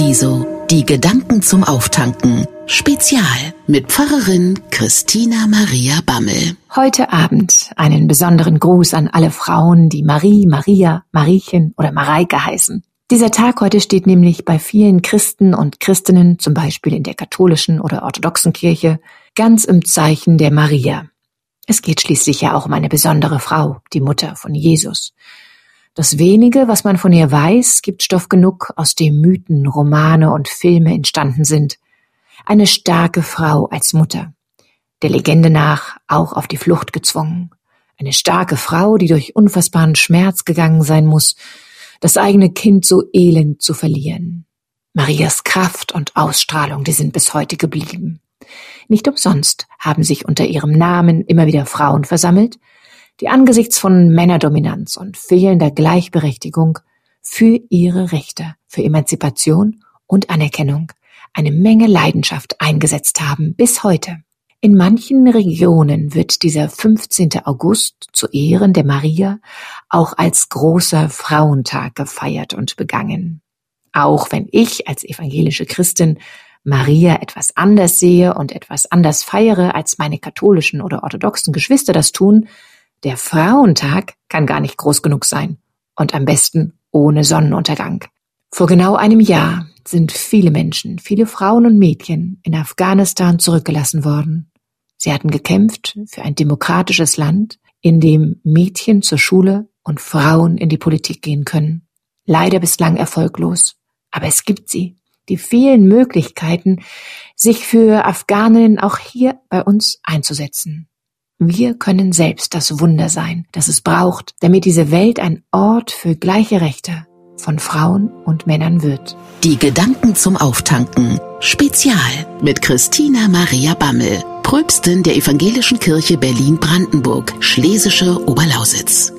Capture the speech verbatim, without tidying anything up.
Paradiso, die Gedanken zum Auftanken. Spezial mit Pfarrerin Christina Maria Bammel. Heute Abend einen besonderen Gruß an alle Frauen, die Marie, Maria, Mariechen oder Mareike heißen. Dieser Tag heute steht nämlich bei vielen Christen und Christinnen, zum Beispiel in der katholischen oder orthodoxen Kirche, ganz im Zeichen der Maria. Es geht schließlich ja auch um eine besondere Frau, die Mutter von Jesus. Das wenige, was man von ihr weiß, gibt Stoff genug, aus dem Mythen, Romane und Filme entstanden sind. Eine starke Frau als Mutter, der Legende nach auch auf die Flucht gezwungen. Eine starke Frau, die durch unfassbaren Schmerz gegangen sein muss, das eigene Kind so elend zu verlieren. Marias Kraft und Ausstrahlung, die sind bis heute geblieben. Nicht umsonst haben sich unter ihrem Namen immer wieder Frauen versammelt, die angesichts von Männerdominanz und fehlender Gleichberechtigung für ihre Rechte, für Emanzipation und Anerkennung eine Menge Leidenschaft eingesetzt haben bis heute. In manchen Regionen wird dieser fünfzehnten August zu Ehren der Maria auch als großer Frauentag gefeiert und begangen. Auch wenn ich als evangelische Christin Maria etwas anders sehe und etwas anders feiere, als meine katholischen oder orthodoxen Geschwister das tun, der Frauentag kann gar nicht groß genug sein und am besten ohne Sonnenuntergang. Vor genau einem Jahr sind viele Menschen, viele Frauen und Mädchen in Afghanistan zurückgelassen worden. Sie hatten gekämpft für ein demokratisches Land, in dem Mädchen zur Schule und Frauen in die Politik gehen können. Leider bislang erfolglos, aber es gibt sie. Die vielen Möglichkeiten, sich für Afghaninnen auch hier bei uns einzusetzen. Wir können selbst das Wunder sein, das es braucht, damit diese Welt ein Ort für gleiche Rechte von Frauen und Männern wird. Die Gedanken zum Auftanken. Spezial mit Christina Maria Bammel, Pröpstin der Evangelischen Kirche Berlin-Brandenburg, Schlesische Oberlausitz.